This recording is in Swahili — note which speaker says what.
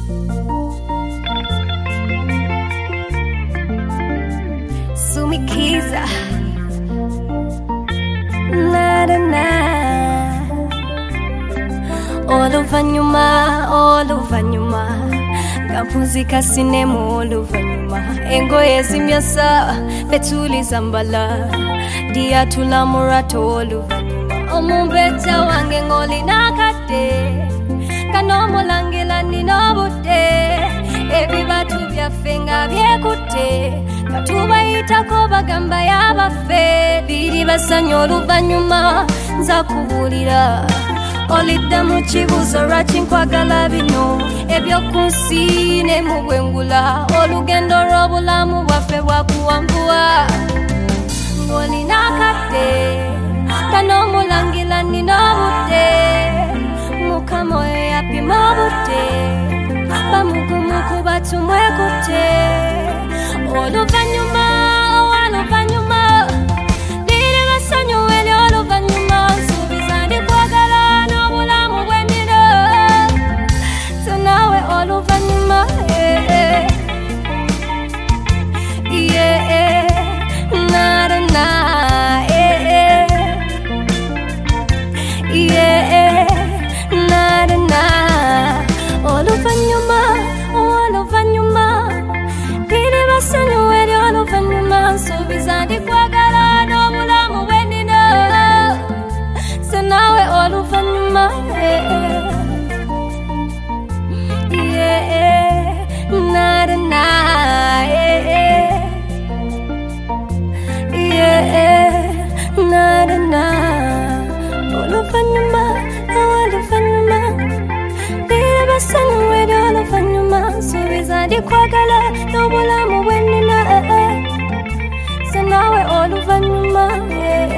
Speaker 1: Sumikiza na oluvanyuma ngapuzika sinemu oluvanyuma engoye zimyasa betuliza mbala diatula murato oluvanyuma omumbeta wange ngoli nakate kanomulangila ninobute ebibatu byafenga byekute katubayitako bagamba yabafe biri basanyo oluvanyuma nza kubulira olidda mu kibuzo lwaki nkwagala bino ebyokunsine mu bwengula olugendo lw'obulamu bwaffe bwakuwambuwa ng'olina akadde kanoomulangila nina obudde mukama oyo yapima obudde bamugumu ku batumwekutte oluvanyuma oluvanyuma liri basanyu eri oluvanyuma nsuubiza ndikwagala n'obulamu bwendiro tunawe oluvanyuma narana narana oluvanyuma oluvanyuma liri basanyu eri oluvanyuma nsuubiza ndikwagala n'obulamu bwendiro tunawe oluvanyuma narana narana oluvanyuma oluvanyuma liri basanyu eri oluvanyuma nsuubiza ndikwagala n'obulamu bwendiro tunawe oluvanyuma